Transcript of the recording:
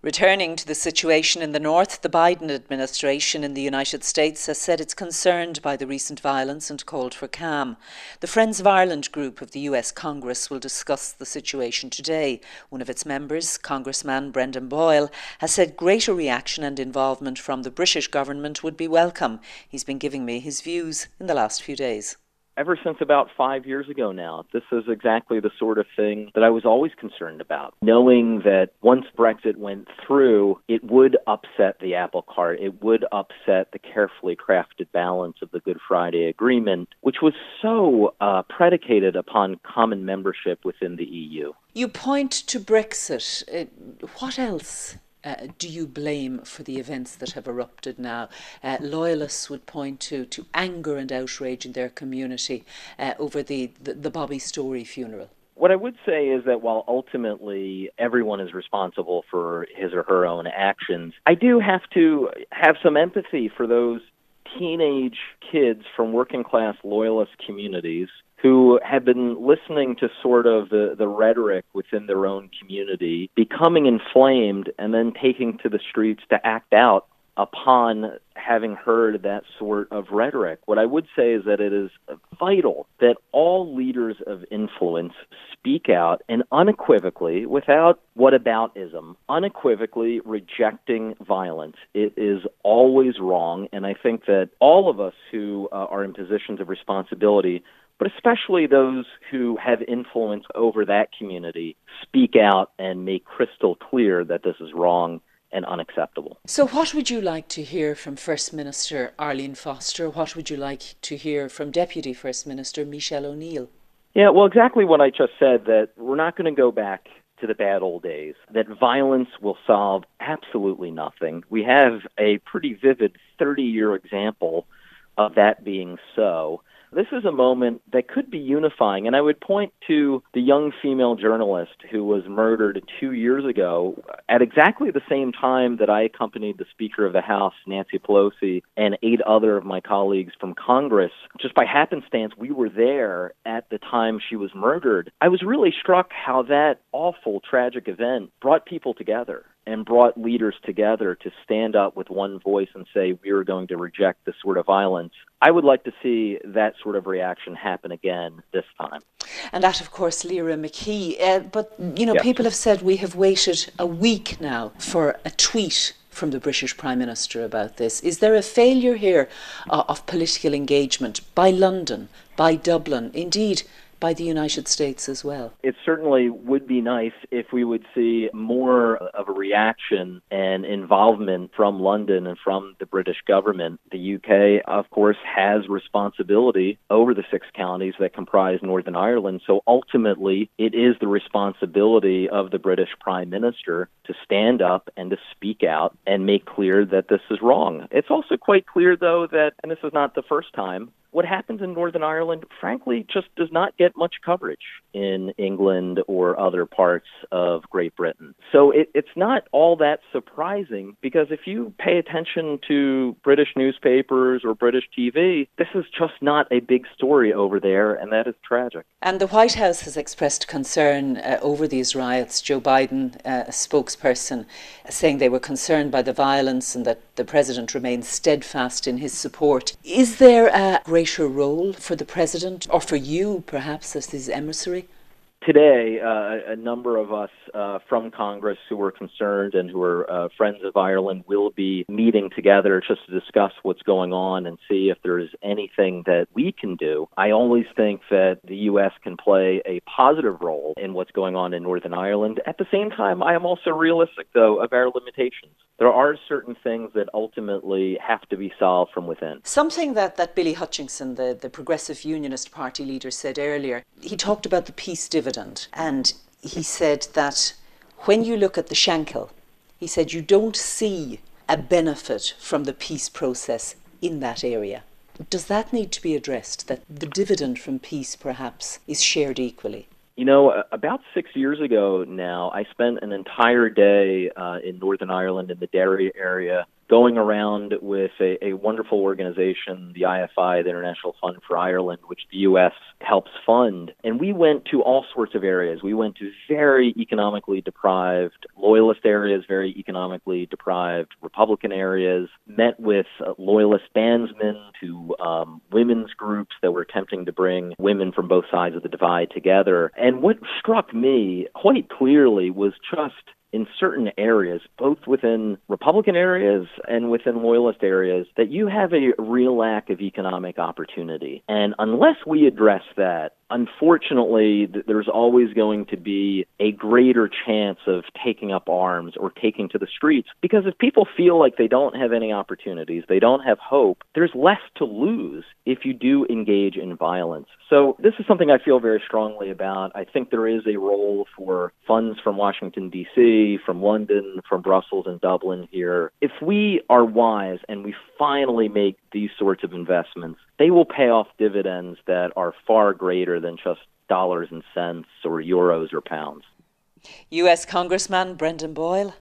Returning to the situation in the north, the Biden administration in the United States has said it's concerned by the recent violence and called for calm. The Friends of Ireland group of the US Congress will discuss the situation today. One of its members, Congressman Brendan Boyle, has said greater reaction and involvement from the British government would be welcome. He's been giving me his views in the last few days. Ever since about 5 years ago now, this is exactly the sort of thing that I was always concerned about, knowing that once Brexit went through, it would upset the apple cart. It would upset the carefully crafted balance of the Good Friday Agreement, which was so predicated upon common membership within the EU. You point to Brexit. What else do you blame for the events that have erupted now? Loyalists would point to anger and outrage in their community over the Bobby Storey funeral. What I would say is that while ultimately everyone is responsible for his or her own actions, I do have to have some empathy for those teenage kids from working class loyalist communities who have been listening to sort of the rhetoric within their own community, becoming inflamed, and then taking to the streets to act out upon having heard that sort of rhetoric. What I would say is that it is vital that all leaders of influence speak out and unequivocally, without whataboutism, unequivocally rejecting violence. It is always wrong, and I think that all of us who are in positions of responsibility, but especially those who have influence over that community, speak out and make crystal clear that this is wrong and unacceptable. So what would you like to hear from First Minister Arlene Foster? What would you like to hear from Deputy First Minister Michelle O'Neill? Yeah, well, exactly what I just said, that we're not going to go back to the bad old days, that violence will solve absolutely nothing. We have a pretty vivid 30-year example of that being so. This is a moment that could be unifying, and I would point to the young female journalist who was murdered 2 years ago at exactly the same time that I accompanied the Speaker of the House, Nancy Pelosi, and 8 other of my colleagues from Congress. Just by happenstance, we were there at the time she was murdered. I was really struck how that awful, tragic event brought people together and brought leaders together to stand up with one voice and say, we are going to reject this sort of violence. I would like to see that sort of reaction happen again this time. And that, of course, Lyra McKee. But, Yes. People have said we have waited a week now for a tweet from the British Prime Minister about this. Is there a failure here of political engagement by London, by Dublin, indeed by the United States as well? It certainly would be nice if we would see more of a reaction and involvement from London and from the British government. The UK, of course, has responsibility over the 6 counties that comprise Northern Ireland. So ultimately, it is the responsibility of the British Prime Minister to stand up and to speak out and make clear that this is wrong. It's also quite clear, though, that, and this is not the first time, what happens in Northern Ireland, frankly, just does not get much coverage in England or other parts of Great Britain. So it's not all that surprising, because if you pay attention to British newspapers or British TV, this is just not a big story over there, and that is tragic. And the White House has expressed concern over these riots. Joe Biden, a spokesperson, saying they were concerned by the violence and that the president remains steadfast in his support. Is there a greater role for the president, or for you, perhaps, as his emissary? Today, a number of us from Congress who are concerned and who are Friends of Ireland will be meeting together just to discuss what's going on and see if there's anything that we can do. I always think that the U.S. can play a positive role in what's going on in Northern Ireland. At the same time, I am also realistic, though, of our limitations. There are certain things that ultimately have to be solved from within. Something that Billy Hutchinson, the Progressive Unionist Party leader, said earlier, he talked about the peace dividend, and he said that when you look at the Shankill, he said you don't see a benefit from the peace process in that area. Does that need to be addressed, that the dividend from peace perhaps is shared equally? You know, about 6 years ago now, I spent an entire day in Northern Ireland in the Derry area going around with a wonderful organization, the IFI, the International Fund for Ireland, which the U.S. helps fund. And we went to all sorts of areas. We went to very economically deprived Loyalist areas, very economically deprived Republican areas, met with Loyalist bandsmen to women's groups that were attempting to bring women from both sides of the divide together. And what struck me quite clearly was just in certain areas, both within Republican areas and within Loyalist areas, that you have a real lack of economic opportunity. And unless we address that, unfortunately, there's always going to be a greater chance of taking up arms or taking to the streets, because if people feel like they don't have any opportunities, they don't have hope, there's less to lose if you do engage in violence. So this is something I feel very strongly about. I think there is a role for funds from Washington, D.C., from London, from Brussels and Dublin here. If we are wise and we finally make these sorts of investments, they will pay off dividends that are far greater than just dollars and cents or euros or pounds. U.S. Congressman Brendan Boyle.